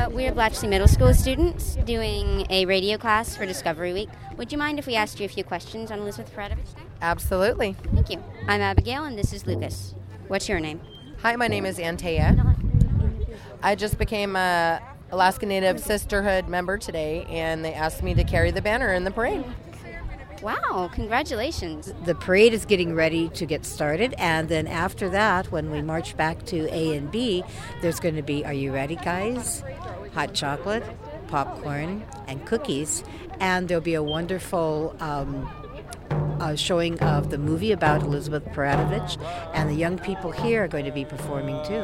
We're Blatchley Middle School students doing a radio class for Discovery Week. Would you mind if we asked you a few questions on Elizabeth Peratrovich Day? Absolutely. Thank you. I'm Abigail, and this is Lucas. What's your name? Hi, my name is Antea. I just became a Alaska Native Sisterhood member today, and they asked me to carry the banner in the parade. Wow, congratulations. The parade is getting ready to get started, and then after that, when we march back to A and B, there's going to be, are you ready, guys? Hot chocolate, popcorn, and cookies, and there'll be a wonderful showing of the movie about Elizabeth Peratrovich, and the young people here are going to be performing too.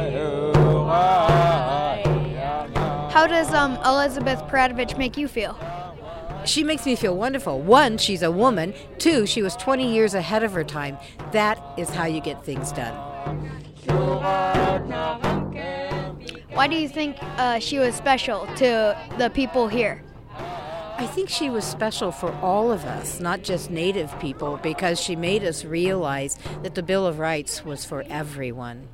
How does Elizabeth Peratrovich make you feel? She makes me feel wonderful. One, she's a woman. Two, she was 20 years ahead of her time. That is how you get things done. Why do you think she was special to the people here? I think she was special for all of us, not just Native people, because she made us realize that the Bill of Rights was for everyone.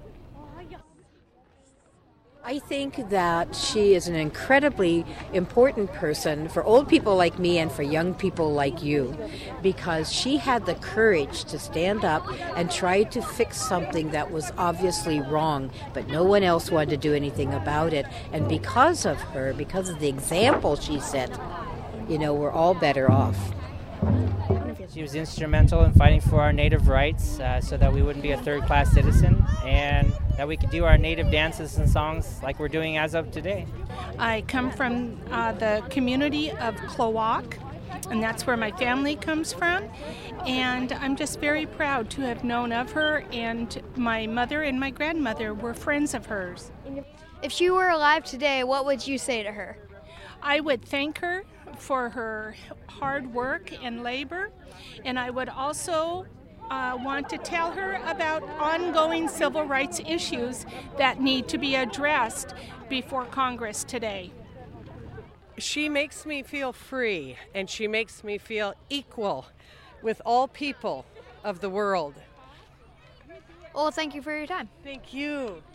I think that she is an incredibly important person for old people like me and for young people like you, because she had the courage to stand up and try to fix something that was obviously wrong, but no one else wanted to do anything about it. And because of her, because of the example she set, we're all better off. She was instrumental in fighting for our Native rights so that we wouldn't be a third-class citizen and that we could do our Native dances and songs like we're doing as of today. I come from the community of Klawak, and that's where my family comes from. And I'm just very proud to have known of her, and my mother and my grandmother were friends of hers. If she were alive today, what would you say to her? I would thank her for her hard work and labor, and I would also want to tell her about ongoing civil rights issues that need to be addressed before Congress today. She makes me feel free, and she makes me feel equal with all people of the world. Well, thank you for your time. Thank you.